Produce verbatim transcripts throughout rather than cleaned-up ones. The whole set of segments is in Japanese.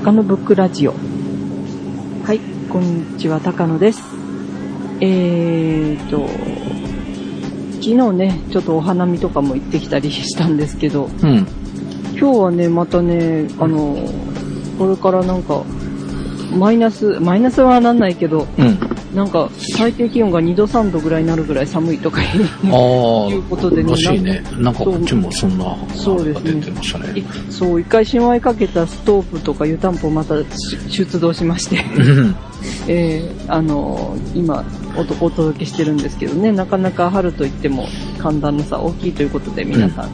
高野ブックラジオ。はい、こんにちは、高野です。えーと昨日ねちょっとお花見とかも行ってきたりしたんですけど、うん、今日はねまたねあのこれからなんかマイナスマイナスはなんないけど、うん、なんか最低気温がにどさんどぐらいになるぐらい寒いとかいうことでね、 らしいね。なんかこっちもそんなのが出てましたね。 そう、一回しまいかけたストーブとか湯たんぽをまた出動しまして、えー、あの今 お, お届けしてるんですけどね、なかなか春といっても寒暖の差大きいということで皆さん、うん、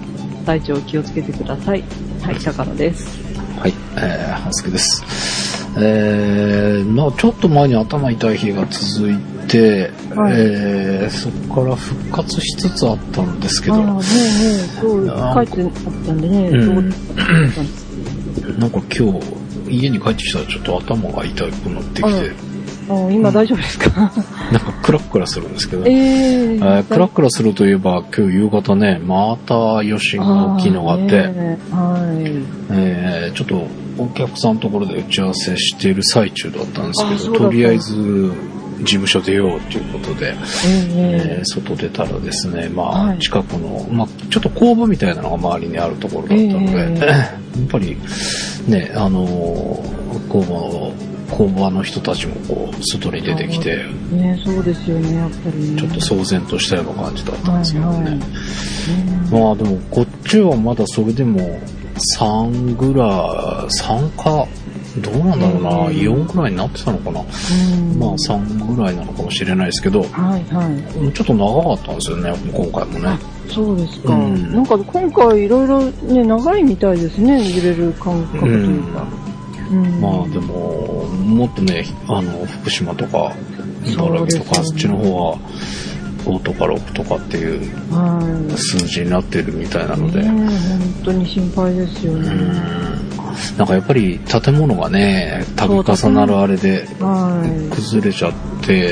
体調気をつけてください。はい、高野です。 はい、えー、半助です。えー、まあちょっと前に頭痛い日が続いて、はい、えー、そこから復活しつつあったんですけど、あーねえねえ、そう帰ってあったんでね、うん、どうったんですか？ なんか今日家に帰ってきたらちょっと頭が痛くなってきて、 あ今大丈夫ですか？ なんかクラックラするんですけど、 えーえー、クラックラするといえば今日夕方ねまた余震が大きいのがあって、ねはいえー、ちょっとお客さんのところで打ち合わせしている最中だったんですけど、とりあえず事務所出ようということで、えーえー、外出たらですね、まあ、はい、近くの、まあ、ちょっと工場みたいなのが周りにあるところだったので、えー、やっぱりねあのー、工場の工場の人たちもこう外に出てきて、 ね、そうですよねやっぱり、ね、 ちょっと騒然としたような感じだったんですけどね、はいはいまあでもこっちはまだそれでもさんぐらいさんかどうなんだろうな、うん、よんぐらいになってたのかな、うん、まあさんぐらいなのかもしれないですけど、はいはい、ちょっと長かったんですよね今回もね。 そうですか、うん、なんか今回いろいろね長いみたいですね揺れる感覚というか、うんうん、 まあでももっとねあの福島とか茨城とか そ,、ね、そっちの方はごとかろくとかっていう数字になってるみたいなので、 ね、本当に心配ですよね。 うんなんかやっぱり建物がね度重なるあれで崩れちゃって、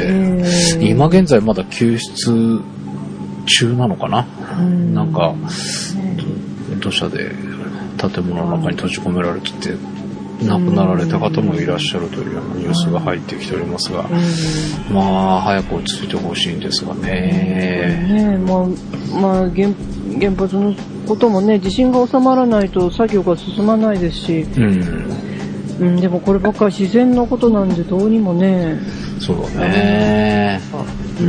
今現在まだ救出中なのかな、うんなんか土砂で建物の中に閉じ込められてて亡くなられた方もいらっしゃるというようなニュースが入ってきておりますが、まあ早く落ち着いてほしいんですがね。 ねまあまあ、原, 原発のこともね地震が収まらないと作業が進まないですし、うんうん、でもこればっかり自然のことなんでどうにもね。 そうだね。うん、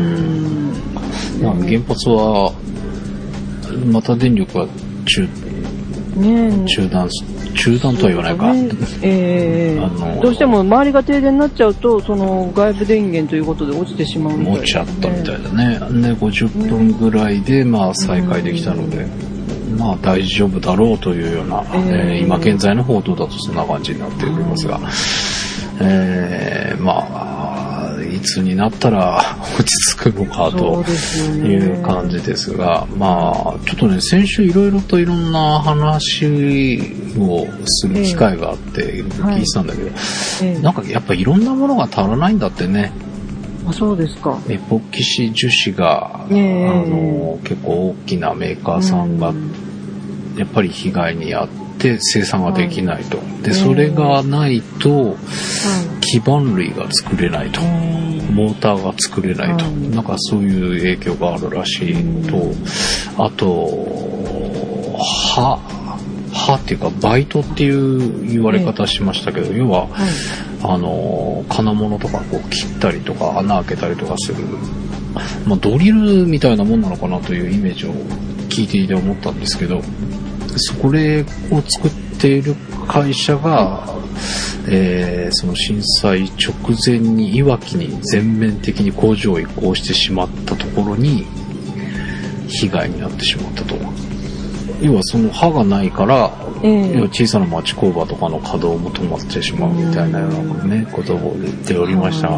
まあ、原発はまた電力が中ね、中断中断とは言わないか、ねえーあのー、どうしても周りが停電になっちゃうとその外部電源ということで落ちてしまうみたいな、ね、 落ちちゃったみたいだね。でごじゅっぷんぐらいでまあ再開できたので、うん、まあ大丈夫だろうというような、えーえー、今現在の報道だとそんな感じになっておりますが、うんえー、まあいつになったら落ち着くのかという感じですが、まあちょっとね先週いろいろといろんな話をする機会があって聞いてたんだけど、えーはい、なんかやっぱいろんなものが足らないんだってね。 あそうですか。 エポキシ樹脂が、えー、あの結構大きなメーカーさんがやっぱり被害に遭って生産ができないと、はい、でそれがないと、はい基板類が作れないと、モーターが作れないと、なんかそういう影響があるらしいと、あと歯歯っていうかバイトっていう言われ方しましたけど、要はあの金物とかこう切ったりとか穴開けたりとかする、まあ、ドリルみたいなもんなのかなというイメージを聞いていて思ったんですけど、それを作っている会社がえー、その震災直前にいわきに全面的に工場を移行してしまったところに被害になってしまったと。要はその歯がないから、えー、要は小さな町工場とかの稼働も止まってしまうみたいなような、ね、ことを言っておりましたが、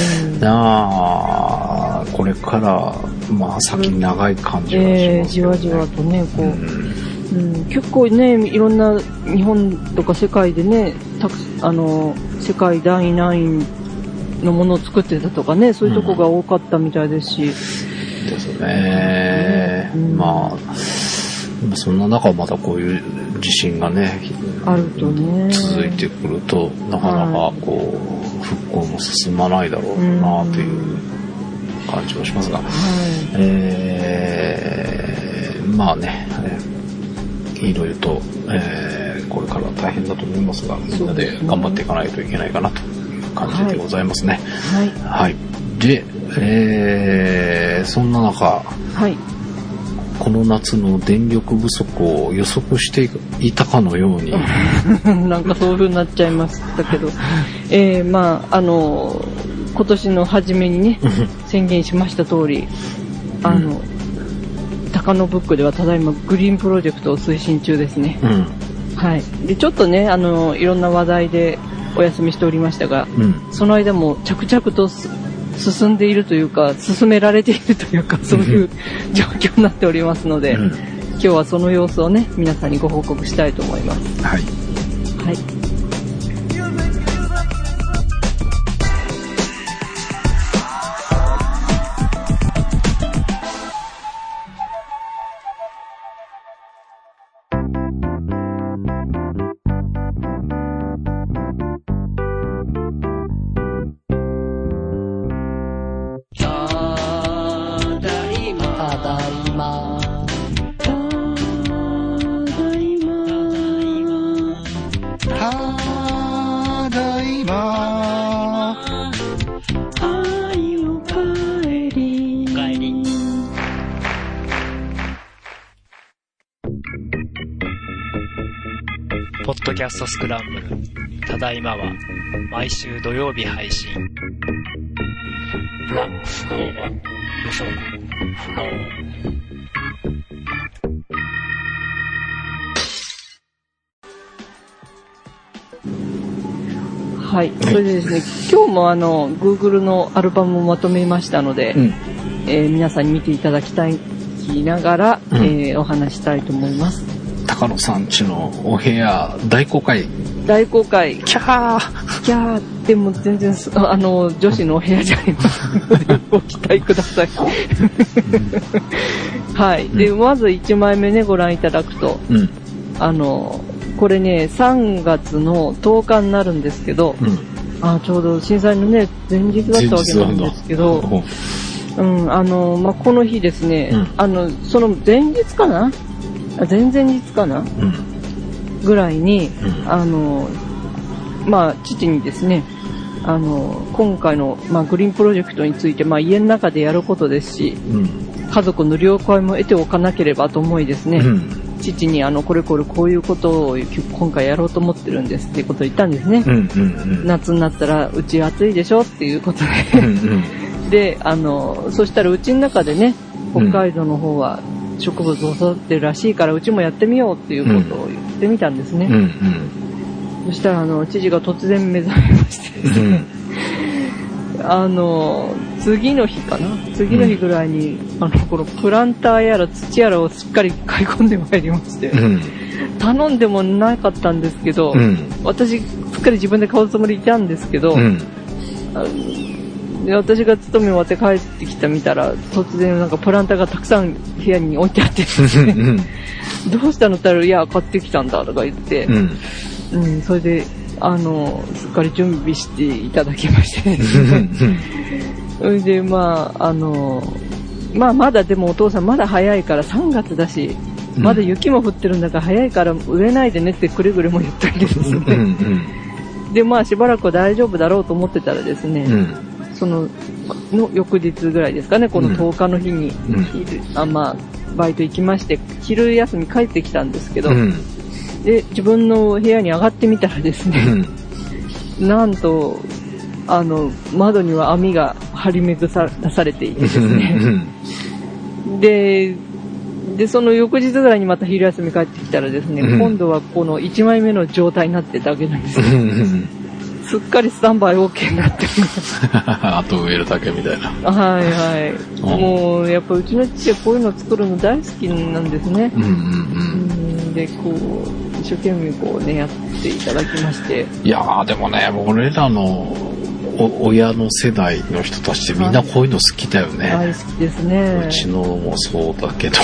なあこれからまあ先長い感じがしますけどね、 えー、じわじわとねこう、うんうん、結構ねいろんな日本とか世界でねたくあの世界だい何位のものを作ってたとかねそういうとこが多かったみたいですし、うん、 ですね、うん、まあそんな中またこういう地震がね、 あるとね、 続いてくると、なかなかこう、復興も進まないだろうなという感じもしますが、はい、えー、まあね、いろいろと、えー、これから大変だと思いますが、みんなで頑張っていかないといけないかなという感じでございますね。はい。はい。で、えー、そんな中、はい。この夏の電力不足を予測していたかのようになんかそういう風になっちゃいましたけど、えー、まああの今年の初めにね宣言しました通り、あの、うん、高野ブックではただいまグリーンプロジェクトを推進中ですね。うん、はい。でちょっとねあのいろんな話題でお休みしておりましたが、うん、その間も着々と進んでいるというか進められているというかそういう状況になっておりますので、うん、今日はその様子をね皆さんにご報告したいと思います。はい、はい。 ポッドキャストスクランブルただいまは毎週土曜日配信。ラフロー無所フロー。はい、それでですね、今日もあの Google のアルバムをまとめましたので、うん、えー、皆さんに見ていただきたいながら、うん、えー、お話したいと思います。 高野さん家のお部屋大公開。 大公開。 キャーキャー。でも全然あの女子のお部屋じゃありませんのでご期待ください。はい。で、まずいちまいめねご覧いただくと、うん、あのこれねさんがつのとおかになるんですけど、うん、あちょうど震災のね前日だったわけなんですけど、うん、あのまあ、この日ですね、うん、あのその前日かな。前々日かな、うん、ぐらいに、うん、あのまあ父にですねあの今回の、まあ、グリーンプロジェクトについて、まあ、家の中でやることですし、うん、家族の了解も得ておかなければと思いですね、うん、父にあのこれこれこういうことを今回やろうと思ってるんですっていうことを言ったんですね、うんうんうん、夏になったらうち暑いでしょっていうことで、うんうん、であのそしたらうちの中でね北海道の方は、うん植物を育てるらしいからうちもやってみようっていうことを言ってみたんですね、うんうんうん、そしたらあの知事が突然目覚めましてですね、うん、あの次の日かな次の日ぐらいに、うん、あのこのプランターやら土やらをしっかり買い込んでまいりまして、うん、頼んでもなかったんですけど、うん、私すっかり自分で買うつもりいたんですけど、うん、あので私が勤め終わって帰ってきた見たら突然なんかプランターがたくさん部屋に置いてあってですね、うん、どうしたのって言ったらいや買ってきたんだとか言って、うんうん、それであのすっかり準備していただきましてですねそれでまああのまあまだでもお父さんまだ早いからさんがつだしまだ雪も降ってるんだから早いから植えないでねってくれぐれも言ったんですね、うんうん、でまあしばらくは大丈夫だろうと思ってたらですね、うんそのの翌日ぐらいですかねこのとおかの日に、うん、あまあ、バイト行きまして昼休み帰ってきたんですけど、うん、で自分の部屋に上がってみたらですね、うん、なんとあの窓には網が張り巡らされていてですねででその翌日ぐらいにまた昼休み帰ってきたらですね、うん、今度はこのいちまいめの状態になってたわけなんですよすっかりスタンバイ OK になってますあと植えるだけみたいなはいはい、うん、もうやっぱうちの父はこういうの作るの大好きなんですね、うんうんうん、でこう一生懸命こうねやっていただきましていやーでもね俺らのお親の世代の人たちってみんなこういうの好きだよね。 大好きですね。 うちのもそうだけど。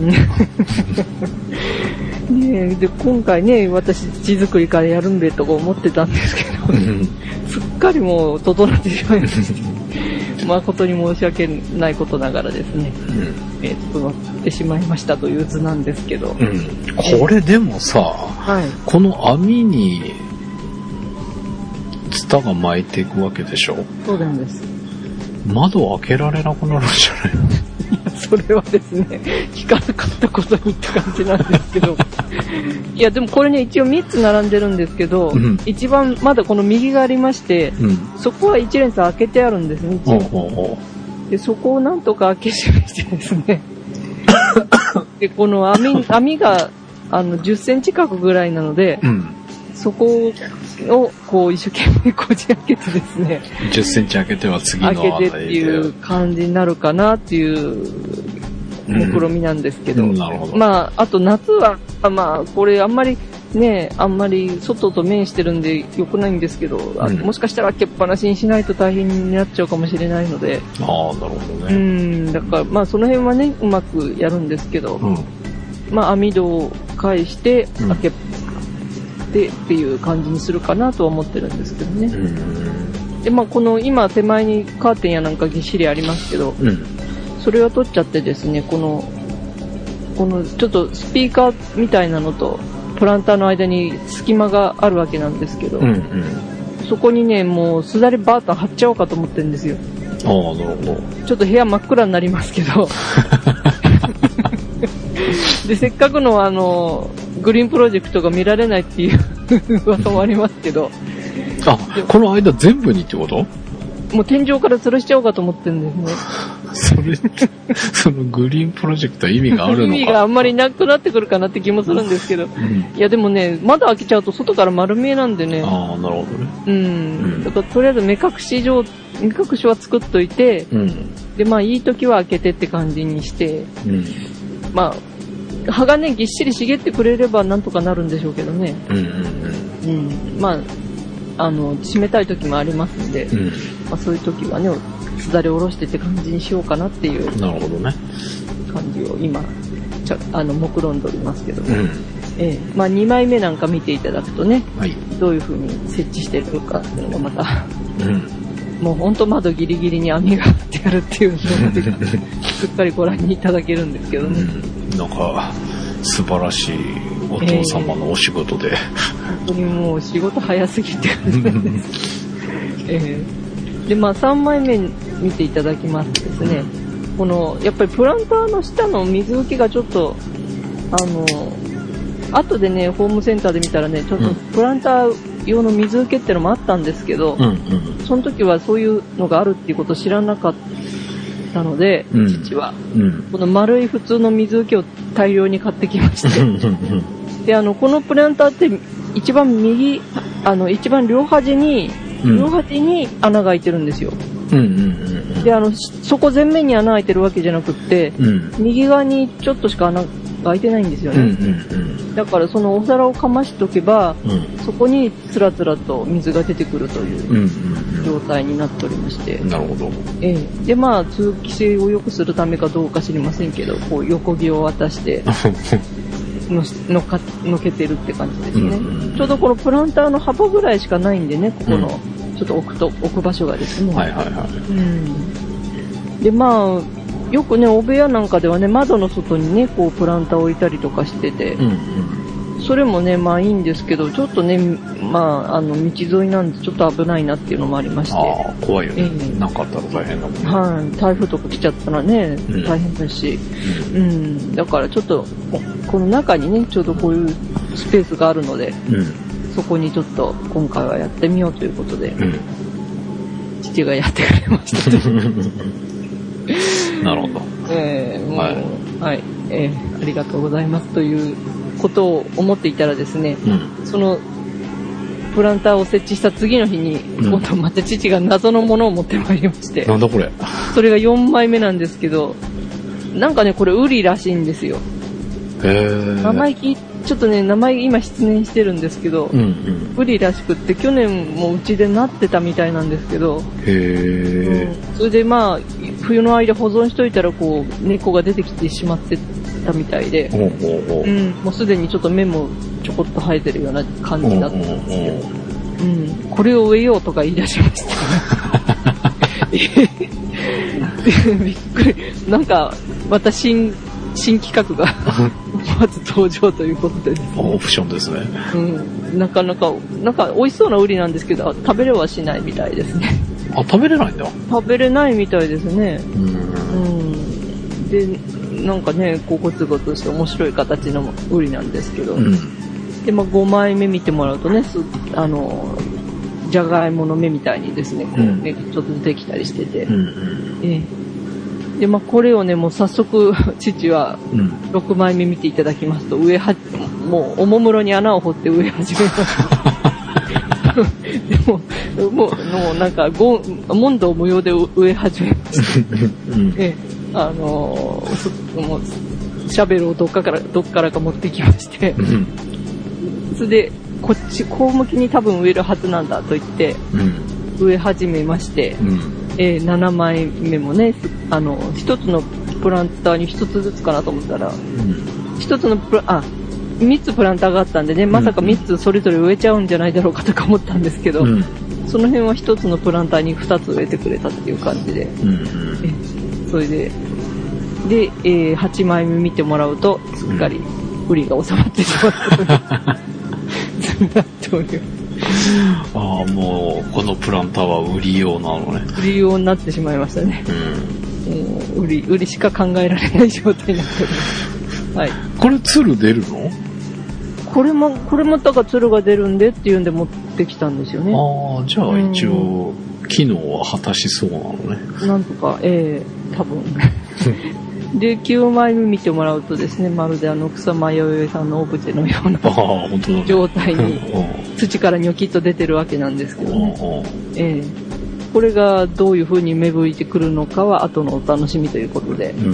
うん、ねで今回ね、私地作りからやるんでとか思ってたんですけど、すっかりもう整ってしまいまして、誠に申し訳ないことながらですね、うん、えー、整ってしまいましたという図なんですけど。 うん、これでもさ、はい、この網にツタが巻いていくわけでしょ。 そうなんです。 窓を開けられなくなるんじゃないの？いや、それはですね、聞かなかったことにって感じなんですけど。いや、でもこれね、一応みっつ並んでるんですけど、うん、一番まだこの右がありまして、うん、そこは一列開けてあるんですね、一応。で、そこをなんとか開け閉めしてですね。で、この網、網が、あの、じゅっセンチ角ぐらいなので、うん、そこを、こう、一生懸命こじ開けてですね。 じゅっセンチ開けては次のあたりで。 開けてっていう感じになるかなっていう目論みなんですけど。うん、なるほど。まあ、あと夏は、まあ、これあんまりね、あんまり外と面してるんで良くないんですけど、うん、もしかしたら開けっぱなしにしないと大変になっちゃうかもしれないので。 ああ、なるほどね。 うん、だからまあその辺はね、うまくやるんですけど、うん、まあ網戸を返して開けてっていう感じにするかなとは思ってるんですけどね。うん、で、まあこの今手前にカーテンやなんかぎっしりありますけど、うん、それは取っちゃってですね、この、このちょっとスピーカーみたいなのとプランターの間に隙間があるわけなんですけど、うんうん、そこにね、もうすだれバーッと貼っちゃおうかと思ってるんですよ。 ああ、なるほど。 ちょっと部屋真っ暗になりますけどで、せっかくのあのグリーンプロジェクトが見られないっていう噂もありますけど、 あ、この間全部にってこと？ もう天井から吊るしちゃおうかと思ってるんですね。 それってそのグリーンプロジェクトは意味があるのか？ 意味があんまりなくなってくるかなって気もするんですけど、うん、いやでもね、窓開けちゃうと外から丸見えなんでね。 ああ、なるほどね。 うん。うん、だからとりあえず目隠し上目隠しは作っといて、うん、でまあいい時は開けてって感じにして、うん、まあ葉がねぎっしり茂ってくれればなんとかなるんでしょうけどね。うんうんうん。うん、まああの閉めたい時もありますんで、うん、まあそういう時はね。すだれを下ろしてって感じにしようかなっていうなるほどね感じを今ちゃあの目論んでおりますけど、うん、えー、まあにまいめなんか見ていただくとね、はい、どういう風に設置してるかっていうのがまた、うん、もうほんと窓ギリギリに網が張ってあるっていうのがすっかりご覧にいただけるんですけどね、 うん、なんか素晴らしいお父様のお仕事で、えー、本当にもう仕事早すぎてえーでまあ、さんまいめ見ていただきますとですね、このやっぱりプランターの下の水受けがちょっとあの後でねホームセンターで見たらねちょっとプランター用の水受けってのもあったんですけど、うんうん、その時はそういうのがあるっていうことを知らなかったので、うん、父は、うん、この丸い普通の水受けを大量に買ってきましてであのこのプランターって一番右あの一番両端に両端に穴が開いてるんですよ、うんうんうんうん、であのそこ全面に穴開いてるわけじゃなくって、うん、右側にちょっとしか穴が開いてないんですよね、うんうんうん、だからそのお皿をかましとけば、うん、そこにつらつらと水が出てくるという状態になっておりまして、 うんうんうん、なるほど、 えー、でまあ通気性を良くするためかどうか知りませんけどこう横木を渡しての, の, かのけてるって感じですね、うんうん、ちょうどこのプランターの幅ぐらいしかないんでねここの、うん、ちょっと置くと置く場所がですね、はいはいはい、うん、でまあよくねお部屋なんかではね窓の外にねこうプランターを置いたりとかしてて、うんうん、それもねまあいいんですけどちょっとねまああの道沿いなんでちょっと危ないなっていうのもありましてあ怖いよね、えー、なんかあったら大変だもんね、 はい、台風とか来ちゃったらね、うん、大変だし、うんうん、だからちょっとこの中にねちょうどこういうスペースがあるので、うん、そこにちょっと今回はやってみようということで、うん、父がやってくれましたなるほど、 えー、もうはい、はい、えー、ありがとうございますということを思っていたらですね、うん、そのプランターを設置した次の日に、うん、今度また父が謎のものを持ってまいりまして、 なんだこれそれがよんまいめなんですけどなんかねこれウリらしいんですよ。 へ名前聞いちょっとね、名前今失念してるんですけど、 うんうん、 ウリらしくって去年もうちでなってたみたいなんですけど、 へうん、それでまあ冬の間保存しといたらこう猫が出てきてしまってたみたいで、 おうおうおう、 うん、もうすでにちょっと芽もちょこっと生えてるような感じだったんですけど、 おうおうおう、 うん、これを植えようとか言い出しました。びっくり。なんかまた新新企画がまず登場ということでですね、 オプションですね。 うん、なかなかなんか美味しそうなウリなんですけど食べれはしないみたいですね。 あ、食べれないんだ。 食べれないみたいですね。 うん、 うん、でなんかねこうゴツゴツして面白い形のウリなんですけど、うん、でまあごまいめ見てもらうとね、あのじゃがいもの芽みたいにですね、こうね、うん、ちょっと出てきたりしてて、うんうん、えー、でまあこれをねもう早速父はろくまいめ見ていただきますと、植えはもうおもむろに穴を掘って植え始めました。でももうもうなんかゴン問答無用で植え始めました。うん、えー、あのー、もうシャベルをどっかからどっからか持ってきまして、うん、それでこっちこう向きに多分植えるはずなんだと言って植え始めまして、うん、えー、ななまいめもね、あの一つのプランターに一つずつかなと思ったら、うん、一つのプラあみっつプランターがあったんでね、まさかみっつそれぞれ植えちゃうんじゃないだろうかとか思ったんですけど、うん、その辺は一つのプランターにふたつ植えてくれたっていう感じで、うんうん、えそれでで、えー、はちまいめ見てもらうとすっかりウリが収まってしまったああ、もうこのプランターは売り用なのね。 売り用になってしまいましたね。うん、もう売り売りしか考えられない状態になってる。はい。 これつる出るの？ これもこれもだからつるが出るんでっていうんで持ってきたんですよね。 ああ、じゃあ一応機能は果たしそうなのね。 なんとか、ええー、多分。できゅうまいめ見てもらうとですね、まるであの草間彌生さんのオブジェのような状態に土からニョキッと出てるわけなんですけどね、えー、これがどういう風に芽吹いてくるのかは後のお楽しみということで、うん、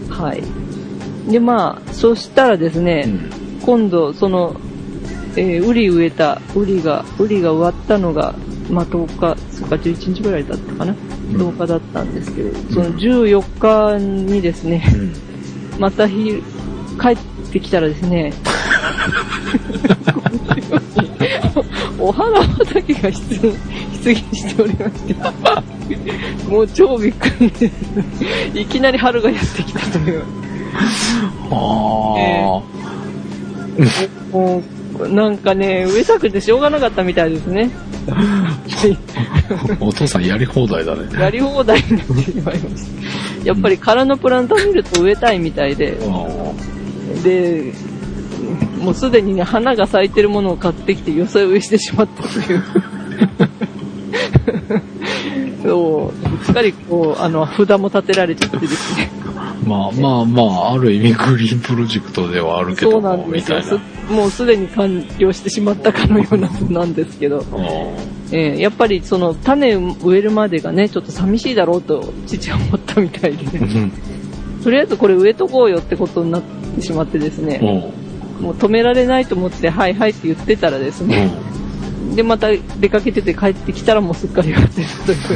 はい。でまあそしたらですね、うん、今度その、えー、ウリ植えたウリがウリが植わったのがまあとおかそっかじゅういちにちぐらいだったかな、とおかだったんですけど、うん、そのじゅうよっかにですね、うん、またひ帰ってきたらですねお花畑が出現しておりましてもう超びっくりですいきなり春がやってきたというあ、 えー、もうなんかね植えたくてしょうがなかったみたいですねお父さんやり放題だね。 やり放題になってしまいました。やっぱり空のプランター見ると植えたいみたいで、うん、で、もうすでにね花が咲いてるものを買ってきてよそ植えしてしまったという。そう、すっかりこうあの札も立てられちゃってですね。 まあまあまあある意味グリーンプロジェクトではあるけども、そうなんですよ、みたいな。 もうすでに完了してしまったかのようななんですけど、えー、やっぱりその種植えるまでがねちょっと寂しいだろうと父は思ったみたいで、ね、とりあえずこれ植えとこうよってことになってしまってですね、もう止められないと思ってはいはいって言ってたらですね、でまた出かけてて帰ってきたらもうすっかり植わってるという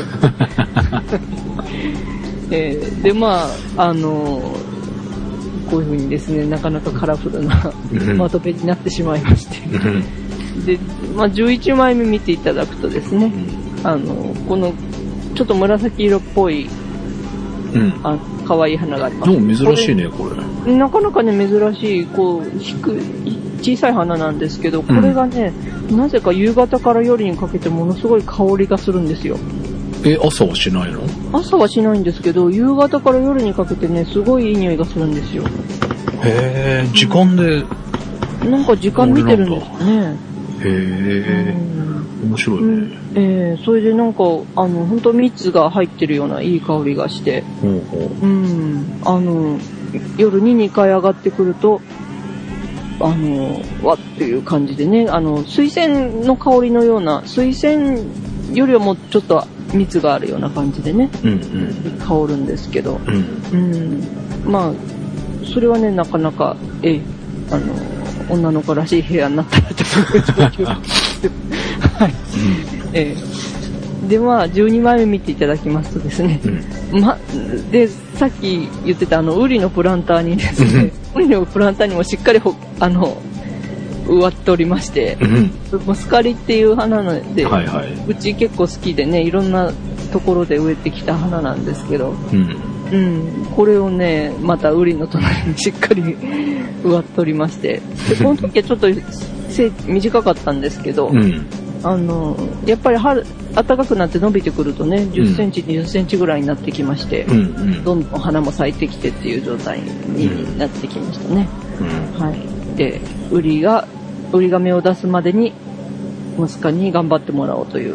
えー、でまああのーこういう風にですねなかなかカラフルなまとめになってしまいましてで、まあ、じゅういちまいめ見ていただくとですね、あのこのちょっと紫色っぽい、うん、あ可愛い花があります。 でも珍しいねこれ。 なかなかね珍しいこう低い小さい花なんですけど、これがね、うん、なぜか夕方から夜にかけてものすごい香りがするんですよ。 え、朝はしないの？ 朝はしないんですけど、夕方から夜にかけてね、すごいいい匂いがするんですよ。 へー、時間で、 うん、なんか時間見てるんですね。 へー、うん、面白いね。うん、 えー、それでなんか、あの、ほんと蜜が入ってるようないい香りがして、ほうほう、うん、あの、夜ににかい上がってくると、あの、わっていう感じでね、あの、水仙の香りのような、水仙よりはもうちょっと、蜜があるような感じでね、うんうん、香るんですけど、うんうん、まあそれはねなかなかえあの、女の子らしい部屋になったらという状況はい。えー、で、まあ、じゅうにまいめ見ていただきますとですね、うん、ま、で、さっき言ってたあの、ウリのプランターにですね、ウリのプランターにもしっかりほ、あの、植わっておりまして、うん、ムスカリっていう花なので、はいはい、うち結構好きでね、いろんなところで植えてきた花なんですけど、うんうん、これをね、またウリの隣にしっかり植わっておりまして、でこの時はちょっと背短かったんですけど、うん、あのやっぱり春暖かくなって伸びてくるとね、じゅっセンチ、うん、にじゅっセンチぐらいになってきまして、うんうん、どんどん花も咲いてきてっていう状態になってきましたね。うん、はい。で、ウリがウリが芽を出すまでに息子に頑張ってもらおうという。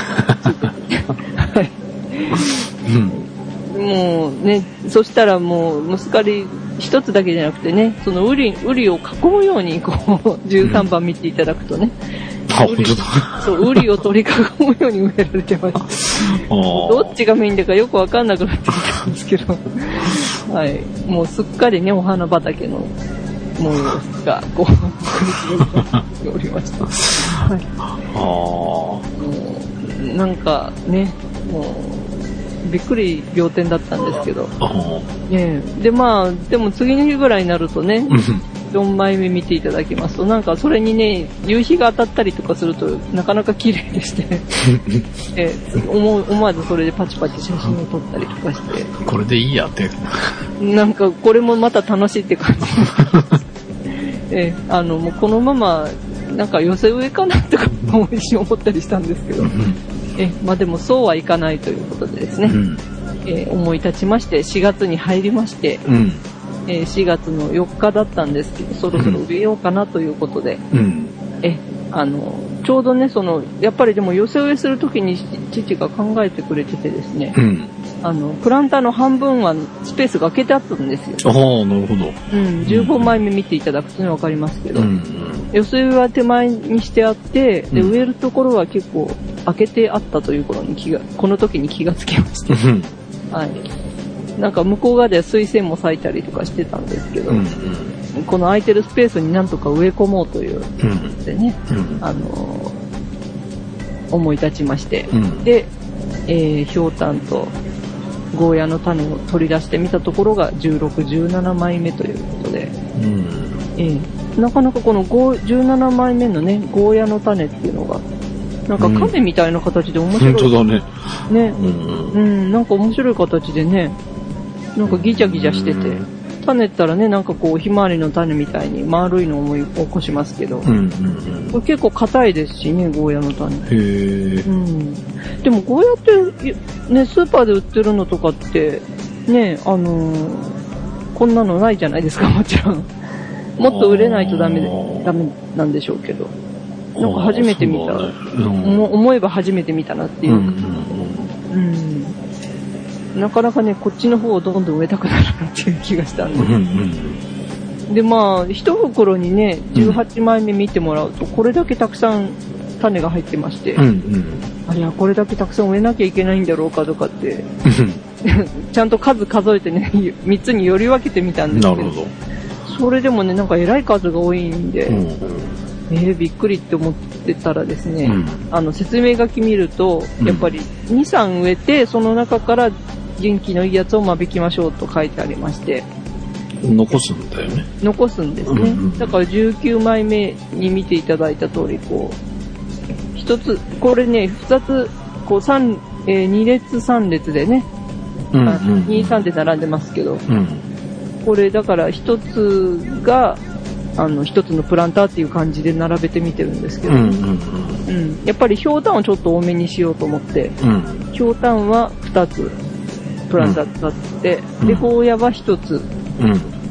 はい。うんもうね、そしたらもう、ムスカリ一つだけじゃなくてね、そのウリ、ウリを囲むように、こう、じゅうさんばん見ていただくとね。 うん、あ、本当だ。 そう、ウリを取り囲むように植えられてました。どっちがメインだかよくわかんなくなってきたんですけど。はい。もうすっかりね、お花畑の模様が、こう、繰り広げておりました。はい。あもうなんかね、もう、びっくり仰天だったんですけど、ね、でまあでも次の日ぐらいになるとねよんまいめ見ていただきますとなんかそれにね夕日が当たったりとかするとなかなか綺麗でしてえ思思わずそれでパチパチ写真を撮ったりとかしてこれでいいやってなんかこれもまた楽しいって感じえあのもうこのままなんか寄せ植えかなとか思ったりしたんですけどえまあ、でもそうはいかないということでですね、うんえー、思い立ちましてしがつに入りまして、うんえー、しがつのよっかだったんですけどそろそろ植えようかなということで、うん、えあのちょうどねそのやっぱりでも寄せ植えするときに父が考えてくれててですね、うん、あのプランターの半分はスペースが空けてあったんですよ。 ああなるほど、 うん、じゅうごまいめ見ていただくとね分かりますけど、うん、寄せ植えは手前にしてあってで植えるところは結構開けてあったという頃に気がこの時に気がつきました、はい、なんか向こう側では水仙も咲いたりとかしてたんですけど、うんうん、この空いてるスペースになんとか植え込もうというでね、うんうん、あの思い立ちまして、うん、で、えー、ひょうたんとゴーヤの種を取り出してみたところがじゅうろく、じゅうななまいめということで、うんえー、なかなかこのじゅうななまいめのねゴーヤの種っていうのがなんか亀みたいな形で面白い、うん、本当だね。ね、うん、うん、なんか面白い形でね、なんかギチャギチャしてて、うん、種ったらね、なんかこうひまわりの種みたいに丸いのを思い起こしますけど、うんうんうん、これ結構硬いですしね、ゴーヤの種。へー、うん。でもゴーヤってね、スーパーで売ってるのとかってね、あのー、こんなのないじゃないですか、もちろん。もっと売れないとダメで、ダメなんでしょうけど。なんか初めて見た、ねうん、思えば初めて見たなっていう、うんうんうん、なかなかねこっちの方をどんどん植えたくなるなっていう気がしたんで、うんうん、でまあ一袋にねじゅうはちまいめ見てもらうとこれだけたくさん種が入ってまして、うんうん、あれはこれだけたくさん植えなきゃいけないんだろうかとかってちゃんと数数えてねみっつにより分けてみたんですけど、なるほどそれでもねなんかえらい数が多いんで、うんえー、びっくりって思ってたらですね、うん、あの説明書き見ると、うん、やっぱりに、さん植えてその中から元気のいいやつを間引きましょうと書いてありまして残すんだよね残すんですね、うんうん、だからじゅうきゅうまいめに見ていただいた通りこう一つこれねふたつこう三、えー、に列さん列でね、うんうん、に、さんで並んでますけど、うん、これだから一つがあの一つのプランターっていう感じで並べてみてるんですけど、うんうんうんうん、やっぱりひょうたんをちょっと多めにしようと思って、うん、ひょうたんはふたつプランター使って、うん、でゴーヤはひとつ、うん、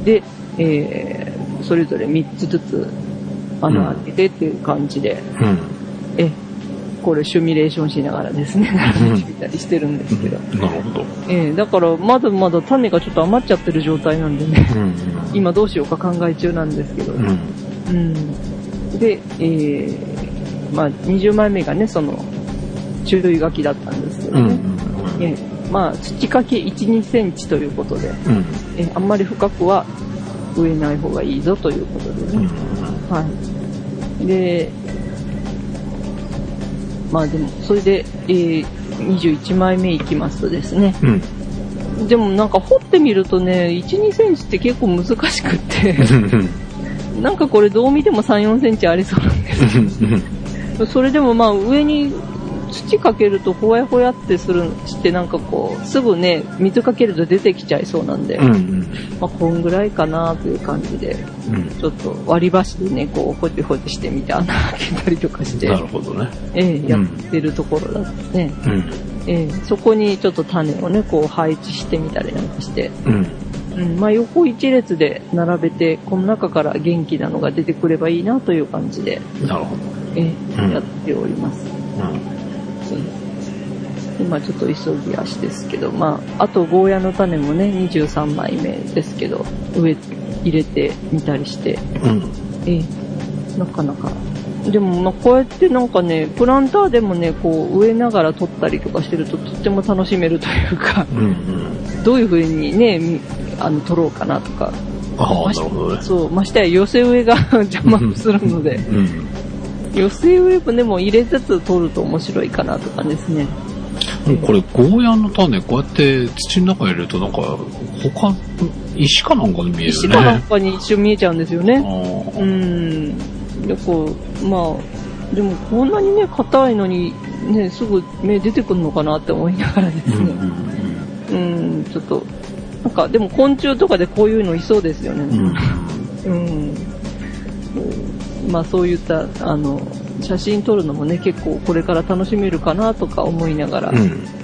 で、えー、それぞれみっつずつ穴開けてっていう感じで、うん、えこれシミュレーションしながらですね並べてみたりしてるんですけど、うん、なるほど、えー、だからまだまだ種がちょっと余っちゃってる状態なんでね、うんうん、今どうしようか考え中なんですけど、うんうん、で、えー、まあにじゅうまいめがねその注意書きだったんですけどね、うんうんうんえー、まあ土かけいち、にセンチということで、うん、えー、あんまり深くは植えない方がいいぞということでね。はい。で、まあでも、それで、えー、にじゅういちまいめいきますとですね。うん、でもなんか掘ってみるとね、いち、にセンチって結構難しくって、なんかこれどう見てもさん、よんセンチありそうなんですそれでもまあ上に土かけるとほやほやってするしてなんかこうすぐね水かけると出てきちゃいそうなんで、うんうん、まあこんぐらいかなという感じで、うん、ちょっと割り箸でねこうほじほじしてみて穴開けたりとかしてなるほどね、 えー、やってるところだですね、うんえー、そこにちょっと種をねこう配置してみたりなんかして、うんうんまあ、横一列で並べてこの中から元気なのが出てくればいいなという感じでなるほど、 えーうん、やっております、うん今ちょっと急ぎ足ですけど、まあ、あとゴーヤの種もねにじゅうさんまいめですけど植え入れてみたりして、うん、えなかなかでもまあこうやってなんかねプランターでもねこう植えながら取ったりとかしてるととっても楽しめるというか、うんうん、どういう風にねあの取ろうかなとかああなるほどねそうましてや寄せ植えが邪魔するので、うんうん寄せ植えでも入れつつ取ると面白いかなとかですね。 これゴーヤの種こうやって土の中に入れるとなんか他石かなんかに見えるね。 石かなんかに一瞬見えちゃうんですよね。うん。でこうまあでもこんなにね硬いのにねすぐ芽出てくるのかなって思いながらですね。うん、うんうん、ちょっとなんかでも昆虫とかでこういうのいそうですよね。うん。うんまあそういったあの写真撮るのもね結構これから楽しめるかなとか思いながら、うん、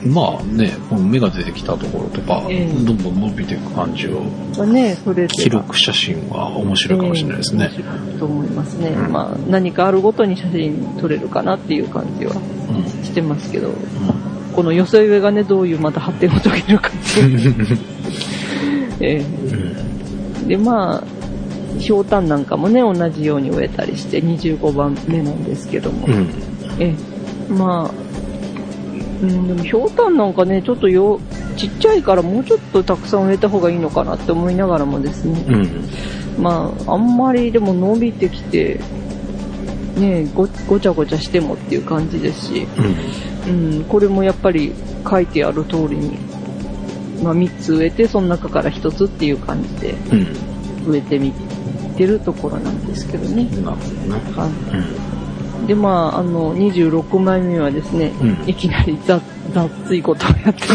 まあねこの芽が出てきたところとか、えー、どんどん伸びていく感じを、まあね、それ記録写真は面白いかもしれないですね、 えー、面白いと思いますね、うんまあ、何かあるごとに写真撮れるかなっていう感じはしてますけど、うん、この寄せ植えがねどういうまた発展を遂げるかっていう、えーうん、でまあひょうたんなんかもね同じように植えたりしてにじゅうごばんめなんですけども、うん、えまあ、うん、でもひょうたんなんかねちょっとよちっちゃいからもうちょっとたくさん植えた方がいいのかなって思いながらもですね、うん、まああんまりでも伸びてきてね ご, ごちゃごちゃしてもっていう感じですし、うんうん、これもやっぱり書いてある通りに、まあ、みっつ植えてその中からひとつっていう感じで植えてみててるところなんですけどね。なるほどね。はい。うん、でまああのにじゅうろくまいめはですね、うん、いきなり雑雑いことをやって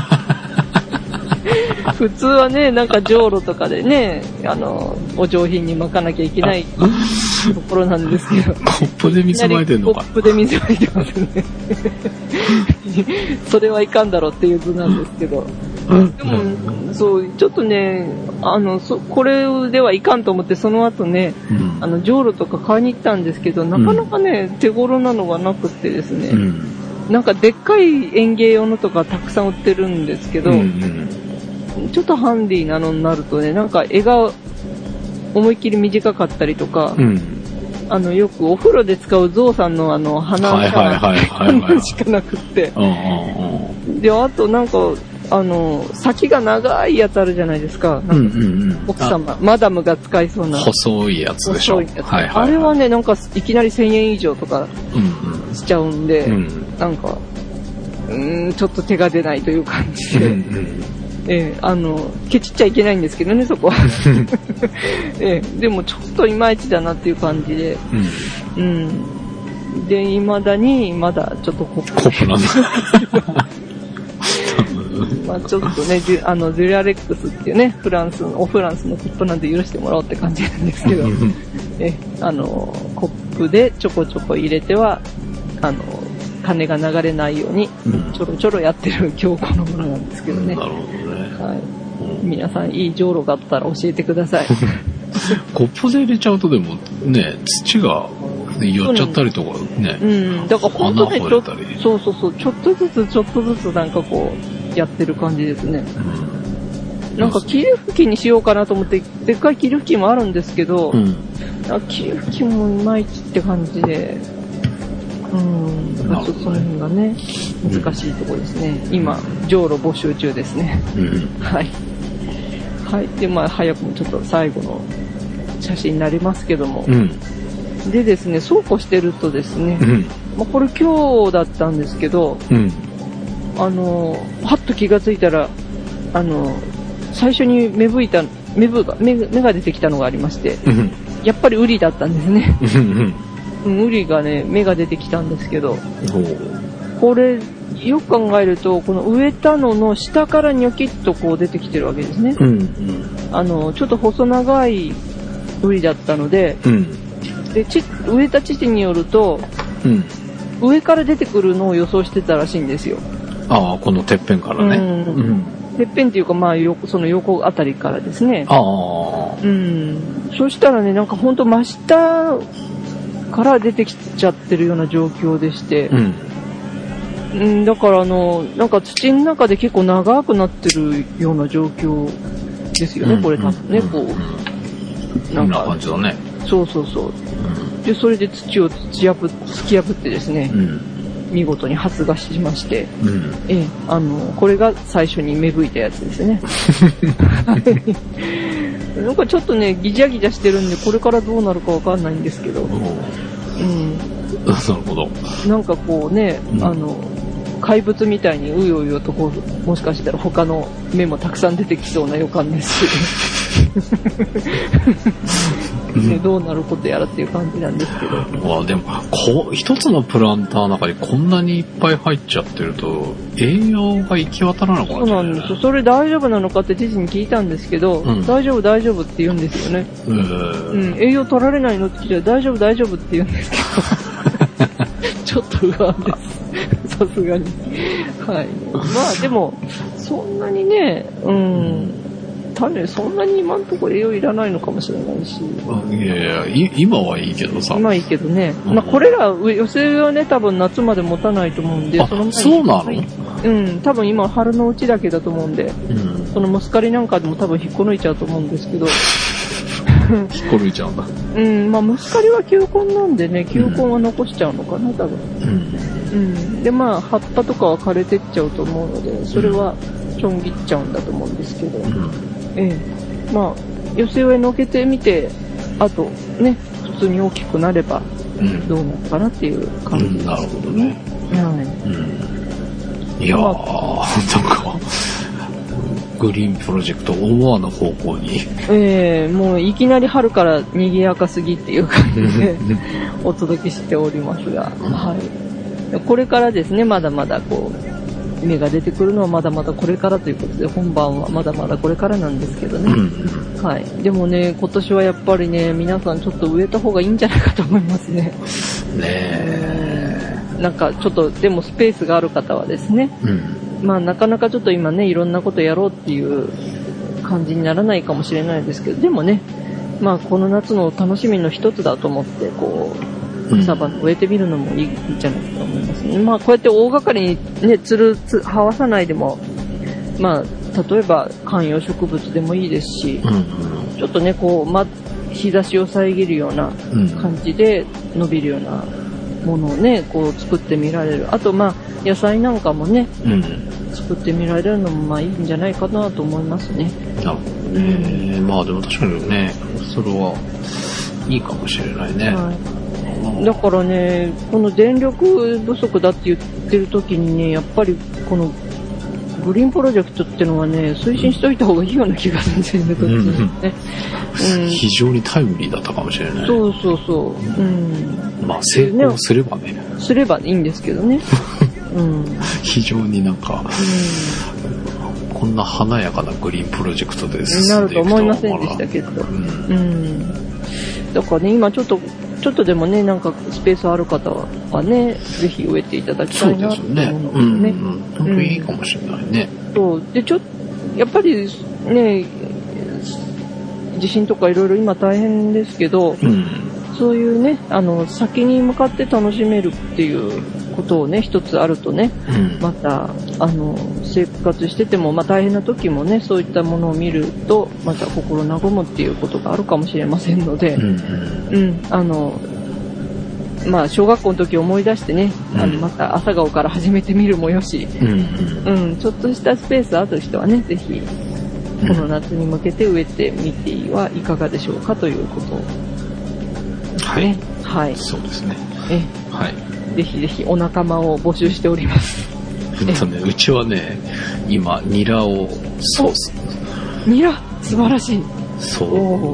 ます。普通はねなんかじょうろとかでねあのお上品に巻かなきゃいけないところなんですけど。コップで水巻いてんのか。 コップで水巻いてますね。それはいかんだろうっていう図なんですけど。でもそうちょっとねあのそこれではいかんと思ってその後ね、うん、あのじょうろとか買いに行ったんですけどなかなかね、うん、手頃なのがなくってですね、うん、なんかでっかい園芸用のとかたくさん売ってるんですけど、うんうん、ちょっとハンディなのになるとねなんか絵が思いっきり短かったりとか、うん、あのよくお風呂で使うゾウさんのあの鼻がしかなくってであとなんかあの先が長いやつあるじゃないですか。なんかうんうんうん、奥様マダムが使いそうな細いやつでしょ。細いやつ、 はいはいはい、あれはねなんかいきなりせんえん以上とかしちゃうんで、うんうん、なんかうーんちょっと手が出ないという感じで、うんうんえー、あのケチっちゃいけないんですけどねそこは、えー、でもちょっといまいちだなっていう感じで、うんうん、で未だにまだちょっとコップなんだ。まあちょっとね、あのジュリアレックスっていうね、フランスのオフランスのコップなんで許してもらおうって感じなんですけど、えあのコップでちょこちょこ入れてはあの金が流れないようにちょろちょろやってる強固のものなんですけどね。なるほどね。はい。皆さんいいじょうろがあったら教えてください。 コップで入れちゃうとでもね土が寄っちゃったりとかね。 うん。だから本当ねちょっとそうそうそうちょっとずつちょっとずつなんかこう。やってる感じですね、うん、なんか霧吹きにしようかなと思ってでっかい霧吹きもあるんですけど、うん、霧吹きもいまいちって感じでうんだからちょっとその辺がね難しいところですね、うん、今じょうろ募集中ですね、うん、はいはい。で、まあ、早くもちょっと最後の写真になりますけども。 うん。 でですね、そうこうしてるとですね、 うん。 まあ、これ今日だったんですけど、 うん。 あの、はっと気がついたら、あの、最初に芽吹いた、芽吹が、芽芽が出てきたのがありまして、 うん。 やっぱりウリだったんですね。 うんうん、ウリがね、芽が出てきたんですけど、 うん。 これ、よく考えると、この植えたのの下からニョキッとこう出てきてるわけですね。 うん。うん。 あの、ちょっと細長いウリだったので、 うん。 で、ち植えた父によると、 うん。 上から出てくるのを予想してたらしいんですよ。 ああ、このてっぺんからね。 うんうん。 てっぺんっていうか、まあ、よその横あたりからですね。 ああ。 うん。そしたらね、なんかほんと真下から出てきちゃってるような状況でして、 うん。 うん、だからあの、なんか土の中で結構長くなってるような状況ですよね、これ多分ね、 うん、 こう。 なんか。こんな感じだね。 そうそうそう。 うん、 で、それで土を土破突き破ってですね、うん、見事に発芽しまして、うん、ええ、あの、これが最初に芽吹いたやつですね。なんかちょっとね、ギジャギジャしてるんで、これからどうなるかわかんないんですけど、うん。 なるほど。 なんかこうね、うん、あの、怪物みたいにうようよとこう、もしかしたら他の芽もたくさん出てきそうな予感ですけど、ね、どうなることやらっていう感じなんですけど。 わあ、でもこう一つのプランターの中にこんなにいっぱい入っちゃってると栄養が行き渡らなくなっちゃう、ね。 そうなんですよ。それ大丈夫なのかって知事に聞いたんですけど、うん、大丈夫大丈夫って言うんですよね。うん、栄養取られないのって聞いたら大丈夫大丈夫って言うんですけど、ちょっと不安です。さすがに。はい。まあでも、そんなにね、うん、種そんなに今のところ栄養いらないのかもしれないし。 いやいや、今はいいけどさ。 今はいいけどね。うん、まあこれら、寄せ植えはね、多分夏まで持たないと思うんで、 あ、その前そうなの？ うん、多分今春のうちだけだと思うんで、うん、そのムスカリなんかでも多分引っこ抜いちゃうと思うんですけど。 引っこ抜いちゃうんだ。 うん、まあムスカリは球根なんでね、球根は残しちゃうのかな、多分。うんうん、でまあ葉っぱとかは枯れてっちゃうと思うのでそれはちょん切っちゃうんだと思うんですけど、うん、ええ、まあ寄せ植えのけてみてあとね普通に大きくなればどうなるかなっていう感じです、ね、うん、 なるほどね、はい、うん、いやー、まあ、なんかグリーンプロジェクト思わぬ方向にええ、もういきなり春から賑やかすぎっていう感じでお届けしておりますが、はい、これからですね、まだまだこう芽が出てくるのはまだまだこれからということで本番はまだまだこれからなんですけどね、うん、はい。でもね今年はやっぱりね皆さんちょっと植えた方がいいんじゃないかと思いますね。ねえ、なんかちょっとでもスペースがある方はですね、うん、まあなかなかちょっと今ねいろんなことやろうっていう感じにならないかもしれないですけどでもねまあこの夏の楽しみの一つだと思ってこう草花植えてみるのもいいんじゃないかと思いますね。まあこうやって大掛かりにねつるつはわさないでもまあ例えば観葉植物でもいいですし、うん、ちょっとねこう、ま、日差しを遮るような感じで伸びるようなものをねこう作ってみられる。あとまあ野菜なんかもね、うん、作ってみられるのもまあいいんじゃないかなと思いますね。 なるほどね、うん、まあでも確かにねそれはいいかもしれないね。はい、 だからねこの電力不足だって言ってる時にねやっぱりこのグリーンプロジェクトっていうのはね推進しといた方がいいような気がするんですよね、うんうん、非常にタイムリーだったかもしれない。 そうそうそう、うん、 まあ成功すればねすればいいんですけどね、うん、 非常になんか、うん、こんな華やかなグリーンプロジェクトで進んでいくとはなると思いませんでしたけど、うんうん、だからね今ちょっとちょっとでもねなんかスペースある方はねぜひ植えていただきたいなと思うんですよね。そうですね。うん、 本当にいいかもしれないね。 うん、そうでちょやっぱりね地震とかいろいろ今大変ですけど、うん、そういうねあの先に向かって楽しめるっていうことをね一つあるとね、うん、またあの生活してても、まあ、大変な時もねそういったものを見るとまた心和むっていうことがあるかもしれませんので、うんうんうん、あのまあ小学校の時思い出してね、うん、あのまた朝顔から始めてみるもよし、うんうんうん、ちょっとしたスペースある人はねぜひこの夏に向けて植えてみてはいかがでしょうかということですはい、 ね。はい。 そうですね。 え、 はい。 ぜひぜひお仲間を募集しております。 えっとね、うちはね、今ニラをソース。 ニラ素晴らしい。 そう。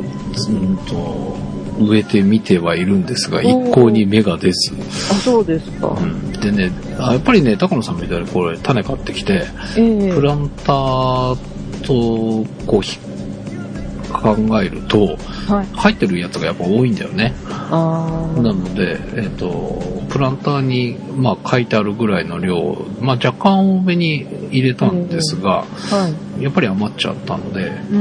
ずんと植えてみてはいるんですが、一向に芽が出ず。 あ、そうですか。 うん、でね、やっぱりね、高野さんみたいにこれ種買ってきて、 えー、 プランターとこう考えると、はい、入ってるやつがやっぱ多いんだよね。 あなので、えっと、プランターに、まあ、書いてあるぐらいの量、まあ、若干多めに入れたんですが、 えーはい、 やっぱり余っちゃったので、 うん、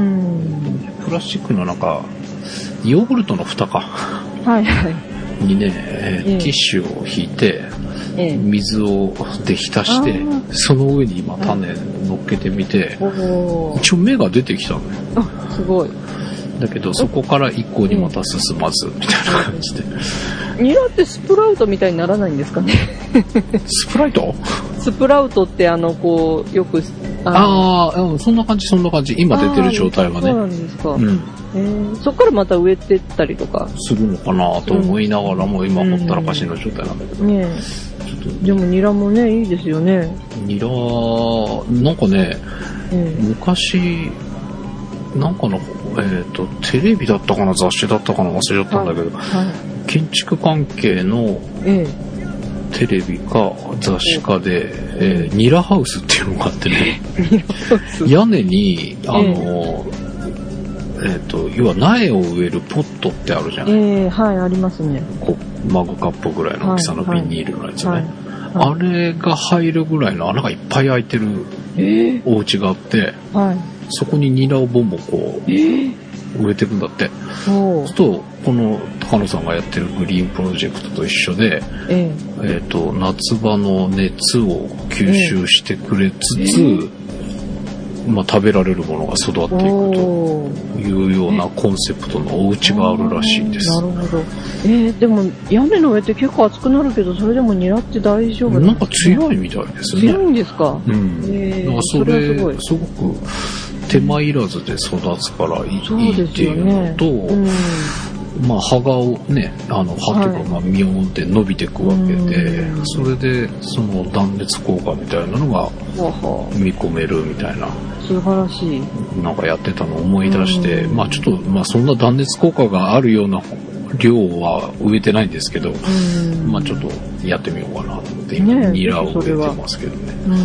プラスチックの中、ヨーグルトの蓋か。 はいはい。 にね、えーえー、ティッシュを引いて、えー、水をで浸して、その上に今種乗っけてみて、一応芽が出てきたのよ。 あ、すごい。 だけどそこから一向にまた進まずみたいな感じで。 ニラってスプラウトみたいにならないんですかね。 スプラウト？ スプラウトってあのこうよくああ、うん、そんな感じそんな感じ。今出てる状態はね。 そうなんですか。 うん。 えー、そこからまた植えてったりとかするのかなと思いながらも、今ほったらかしの状態なんだけど。 うん、ねえ。でもニラもねいいですよね。 ニラなんかね、うん、昔なんかのえっ、ー、とテレビだったかな雑誌だったかな忘れちゃったんだけど、はいはい、建築関係のテレビか雑誌かで、えー、ニラハウスっていうのがあってね屋根にあの、えーえー、と要は苗を植えるポットってあるじゃん。 えー、はいありますね。 こうマグカップぐらいの大きさのビニールのやつね、はいはいはい、あれが入るぐらいの穴がいっぱい開いてるお家があって、はい、そこにニラをボンボンこう植えていくんだって。そうするとこの高野さんがやってるグリーンプロジェクトと一緒で、えーえー、と夏場の熱を吸収してくれつつ、えーまあ、食べられるものが育っていくというようなコンセプトのお家があるらしいです。 なるほど。えー、でも屋根の上って結構暑くなるけどそれでもニラって大丈夫なんですか？ なんか強いみたいですね。 強いんですか？ うん。えー、だからそれ、それすごく手間いらずで育つからいい、うん、いいっていうのと、ねうん、まあ葉がね、あの葉というかまあミョンって伸びていくわけで、はい、それでその断熱効果みたいなのが見込めるみたいな。 素晴らしい。 なんかやってたのを思い出して、まあちょっとまあそんな断熱効果があるような量は植えてないんですけど、まあちょっとやってみようかなと思って今ニラを植えてますけどね。うん、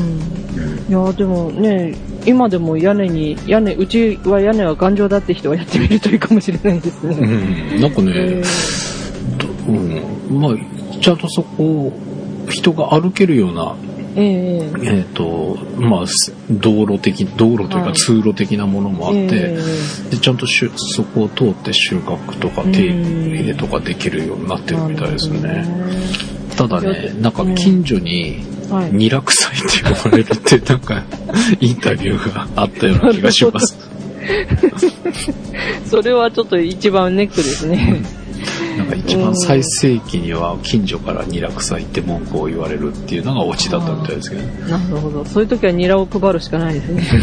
いやでもね今でも屋根に屋根うちは屋根は頑丈だって人はやってみるといいかもしれないですね。 うん、なんかね、えーうん、まあちゃんとそこ人が歩けるようなえー、えーとまあ、道路的道路というか通路的なものもあって、はいえー、でちゃんとしゅそこを通って収穫とか手入れとかできるようになってるみたいですね。ただねなんか近所にニラ臭いって言われるってなんかインタビューがあったような気がします。 それはちょっと一番ネックですね。 なんか一番最盛期には近所からニラ臭いって文句を言われるっていうのがオチだったみたいですけど、ね、 なるほど。そういう時はニラを配るしかないですね。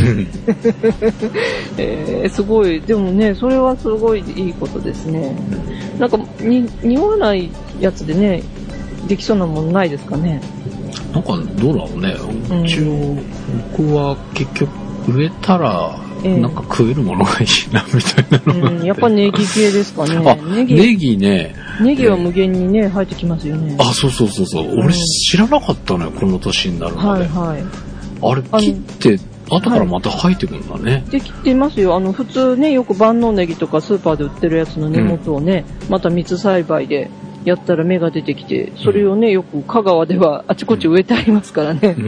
えー、すごい。でもねそれはすごいいいことですね。なんかに匂わないやつでねできそうなものないですかね。 なんかどうだろうね。一応僕は結局植えたらなんか食えるものがいいなみたいなのが、 うん、やっぱネギ系ですかね。 あ、ネギ、ネギね。 ネギは無限にね、生えてきますよね。 あ、そうそうそうそう。うん、俺知らなかったのよ、この年になるまで。はいはい。あれ切って後からまた生えてくるんだね。はい、 できてますよ。あの普通ねよく万能ネギとかスーパーで売ってるやつの根元をね、うん、また蜜栽培でやったら芽が出てきて、それをねよく香川ではあちこち植えてありますからね。うん。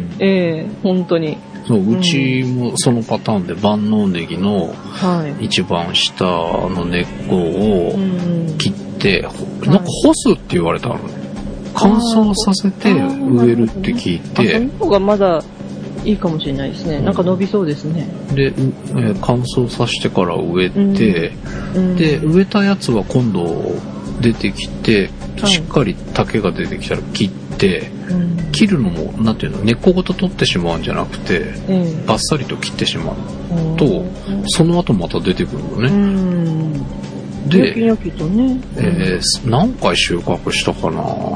ええー、本当に。 そう、うちもそのパターンで万能ネギの一番下の根っこを切って、うん、なんか干すって言われたの。乾燥させて植えるって聞いて。 その方がまだいいかもしれないですね。なんか伸びそうですね。 で、えー、乾燥させてから植えて、うん、で植えたやつは今度出てきて、しっかり丈が出てきたら切ってて、うん、切るのもなんていうの、根っこごと取ってしまうんじゃなくて、えー、バッサリと切ってしまうと、うん、その後また出てくるのね。うん、で、 ニョキニョキとね、 えー、何回収穫したかな、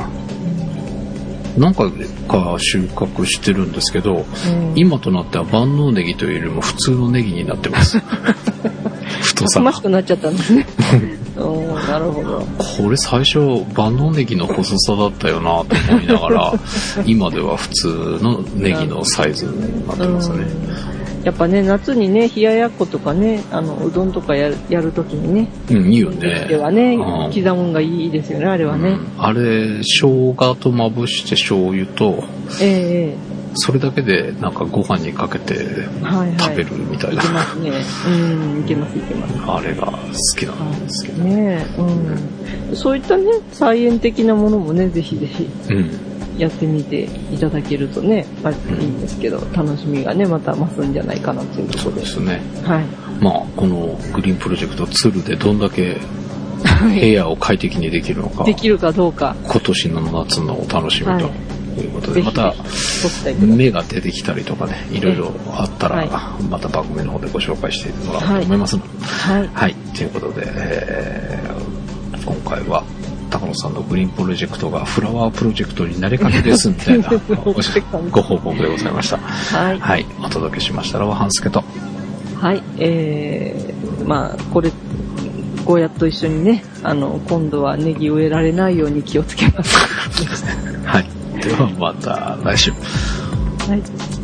何回か収穫してるんですけど、うん、今となっては万能ネギというよりも普通のネギになってます。太さが。 たくましくなっちゃったんですね。おー、なるほど。 これ最初万能ネギの細さだったよなと思いながら、今では普通のネギのサイズになってますね。 やっぱね、夏にね、冷ややっことかね、あの、うどんとかやる、やるときにね。 うん、いいよね。 ではね、うん、刻むのがいいですよね、あれはね。うん、 あれ、生姜とまぶして醤油と、ええー、それだけでなんかご飯にかけて食べるみたいな。 はいはい、いけますね。うん、いけますいけます。 あれが好きなんですけど。 ね、うん。そういったね、菜園的なものもね、ぜひぜひ。うん。やってみていただけるとね、まあ、いいんですけど、楽しみがね、また増すんじゃないかなというところで。 そうですね。はい。まあ、このグリーンプロジェクトツールでどんだけ部屋を快適にできるのか。 できるかどうか。 今年の夏のお楽しみということで、はい、また、芽が出てきたりとかね、いろいろあったら、はい、また番組の方でご紹介してもらおうと思いますので。はい。はい。はい、ということで、えー、今回は、高野さんのグリーンプロジェクトがフラワープロジェクトになりかけですみたいなご報告でございました。はい。はい。お届けしましたのは半助と。 はい。えー、まあ、これ、ゴーヤと一緒にね、あの、今度はネギ植えられないように気をつけます。 はい。ではまた来週。 はい。